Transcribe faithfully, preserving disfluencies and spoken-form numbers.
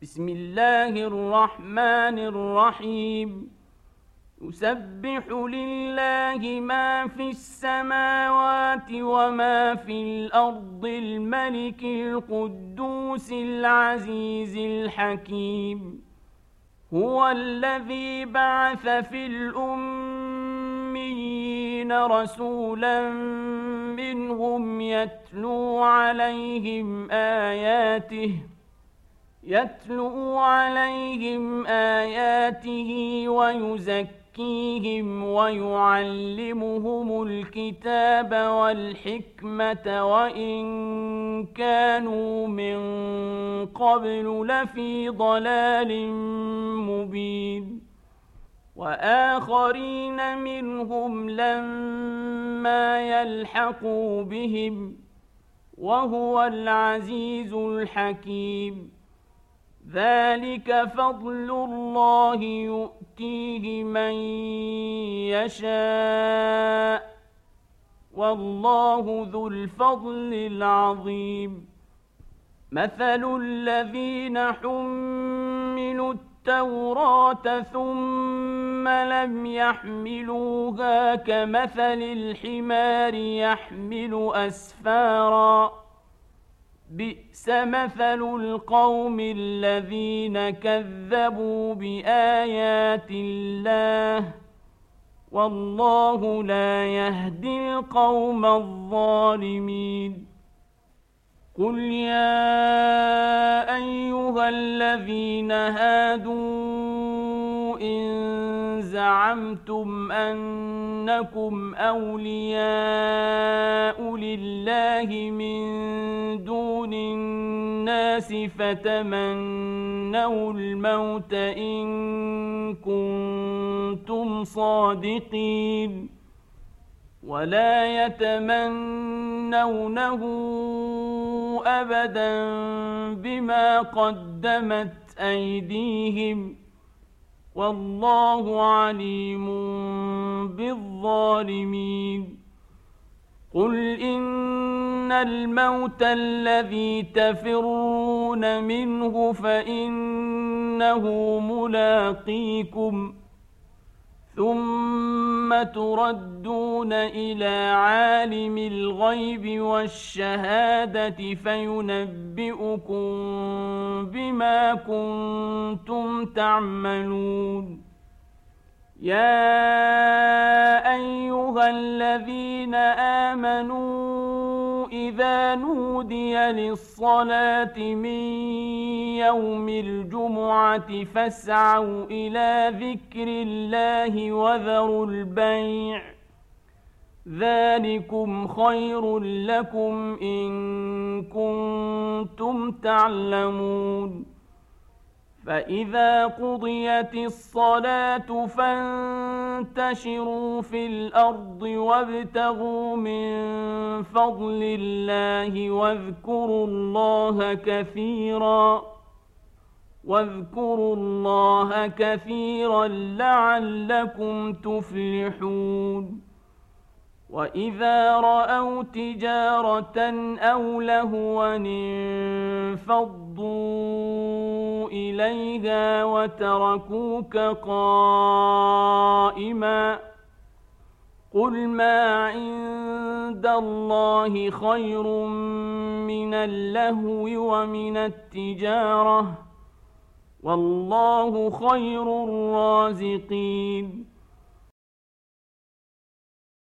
بسم الله الرحمن الرحيم يسبح لله ما في السماوات وما في الأرض الملك القدوس العزيز الحكيم هو الذي بعث في الأميين رسولا منهم يتلو عليهم آياته يتلو عليهم آياته ويزكيهم ويعلمهم الكتاب والحكمة وإن كانوا من قبل لفي ضلال مبين وآخرين منهم لما يلحقوا بهم وهو العزيز الحكيم ذلك فضل الله يؤتيه من يشاء والله ذو الفضل العظيم مثل الذين حملوا التوراة ثم لم يحملوها كمثل الحمار يحمل أسفاراً بئس مثل القوم الذين كذبوا بآيات الله والله لا يهدي القوم الظالمين قل يا أيها الذين هادوا إن زعمتم أنكم أولياء لله من دون الناس فتمنوا الموت إن كنتم صادقين ولا يتمنونه أبدا بما قدمت أيديهم والله عليم بالظالمين قل إن الموت الذي تفرون منه فإنه ملاقيكم ثم تردون إلى عالم الغيب والشهادة فينبئكم بما كنتم تعملون يا أيها الذين آمنوا إذا نودي للصلاة من يوم الجمعة فاسعوا إلى ذكر الله وذروا البيع ذلكم خير لكم إن كنتم تعلمون فإذا قضيت الصلاة فانتشروا في الأرض وابتغوا من فضل الله واذكروا الله كثيرا واذكروا الله كثيرا لعلكم تفلحون وإذا رأوا تجارة أو لهوا انفضوا إليها وتركوك قائما قل ما عند الله خير من اللهو ومن التجارة والله خير الرازقين